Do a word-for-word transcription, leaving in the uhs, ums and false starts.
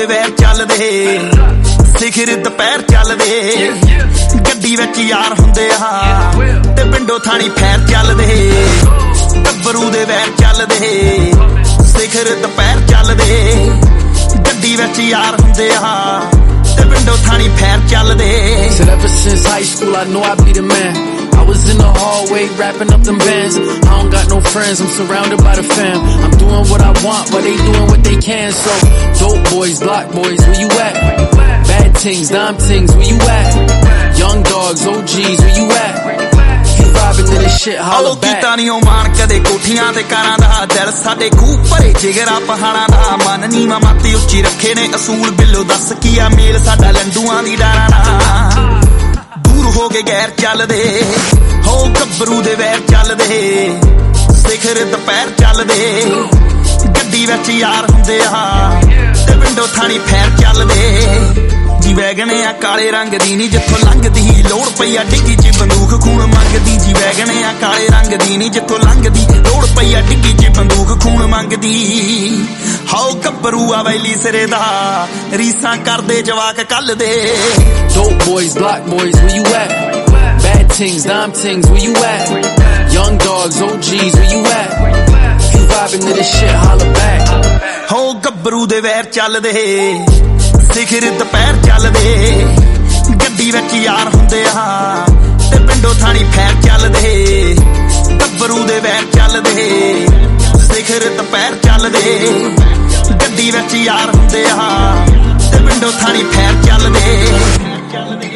ਦੇ ਵੈਰ ਚੱਲਦੇ ਸਿਖਰ ਦੁਪਹਿਰ ਚੱਲਦੇ ਗੱਡੀ ਵਿੱਚ ਯਾਰ ਹੁੰਦੇ ਆ ਤੇ ਪਿੰਡੋਂ ਥਾਣੀ ਫੈਰ ਚੱਲਦੇ ਗੱਭਰੂ ਦੇ ਵੈਰ ਚੱਲਦੇ ਸਿਖਰ ਦੁਪਹਿਰ ਚੱਲਦੇ ਗੱਡੀ ਵਿੱਚ ਯਾਰ ਹੁੰਦੇ ਆ ਤੇ ਪਿੰਡੋਂ ਥਾਣੀ ਫੈਰ ਚੱਲਦੇ Said ever since high school I know I'd be the man. I was in the hallway rapping up them bands. I don't got no friends, I'm surrounded by the fam. I'm doing what I want while they doing what they can. So dope boys, block boys, where you at? Bad things, dime things, where you at? Young dogs, O Gs, where you at? You vibing to this shit, holla back. ਕੀਤਾ ਨੀ ਉਹ ਮਾਣ ਕਦੇ ਕੋਠੀਆਂ ਤੇ ਕਾਰਾਂ ਦਾ ਦਿਲ ਸਾਡੇ ਖੂਹ ਭਰੇ ਜਿਗਰਾ ਪਹਾੜਾਂ ਦਾ ਮਨ ਨੀਵਾਂ ਮਾਤੀ ਉੱਚੀ ਰੱਖੇ ਨੇ ਅਸੂਲ ਬਿੱਲੋ ਦੱਸ ਕੀ ਆ ਮੇਲ ਸਾਡਾ ਲੰਡੂਆਂ ਦੀ ਡਾਰਾਂ ਨਾਲ ਦੂਰ ਹੋ ਕੇ ਗੈਰ ਚੱਲਦੇ ਹੋ ਗੱਭਰੂ ਦੇ ਵੈਰ ਚੱਲਦੇ ਸਿਖਰ ਦੁਪਹਿਰ ਚੱਲਦੇ ਗੱਡੀ ਵਿੱਚ ਯਾਰ ਹੁੰਦੇ ਆ ਤੇ ਪਿੰਡੋਂ ਥਾਣੀ ਫੈਰ ਚੱਲਦੇ ਜੀ ਵੈਗਣੇ ਆ ਕਾਲੇ ਰੰਗ ਦੀ ਨੀ ਜਿੱਥੋਂ ਲੰਘਦੀ ਲੋੜ ਪਈ ਆ ਡਿੱਗੀ ਚ ਬੰਦੂਕ ਖੂਨ ਮੰਗਦੀ ਜੀ ਵੈਗਣੇ ਆ ਕਾਲੇ ਰੰਗ ਦੀ ਨੀ ਜਿੱਥੋਂ ਲੰਘਦੀ ਲੋੜ ਪਈ ਆ ਡਿੱਗੀ ਚ ਬੰਦੂਕ ਖੂਨ ਮੰਗਦੀ ਹਾਓ ਗੱਭਰੂ ਆ ਵੈਲੀ ਸਿਰੇ ਦਾ ਰੀਸਾਂ ਕਰਦੇ ਜਵਾਕ ਕੱਲ ਦੇ Dope boys, block boys, where you at? Bad things, dime things, where you at? Young dogs, O Gs, where you at? You vibing to this shit, holla back. ਹੋ ਗੱਭਰੂ ਦੇ ਵੈਰ ਚੱਲਦੇ ਸਿਖਰ ਦੁਪਹਿਰ ਚੱਲਦੇ ਗੱਡੀ ਵਿੱਚ ਯਾਰ ਹੁੰਦੇ ਆ ਤੇ ਪਿੰਡੋਂ ਥਾਣੀ ਫੈਰ ਚੱਲਦੇ ਗੱਭਰੂ ਦੇ ਵੈਰ ਚੱਲਦੇ ਸਿਖਰ ਦੁਪਹਿਰ ਚੱਲਦੇ ਗੱਡੀ ਵਿੱਚ ਯਾਰ ਹੁੰਦੇ ਆ ਤੇ ਪਿੰਡੋਂ ਥਾਣੀ ਫੈਰ ਚੱਲਦੇ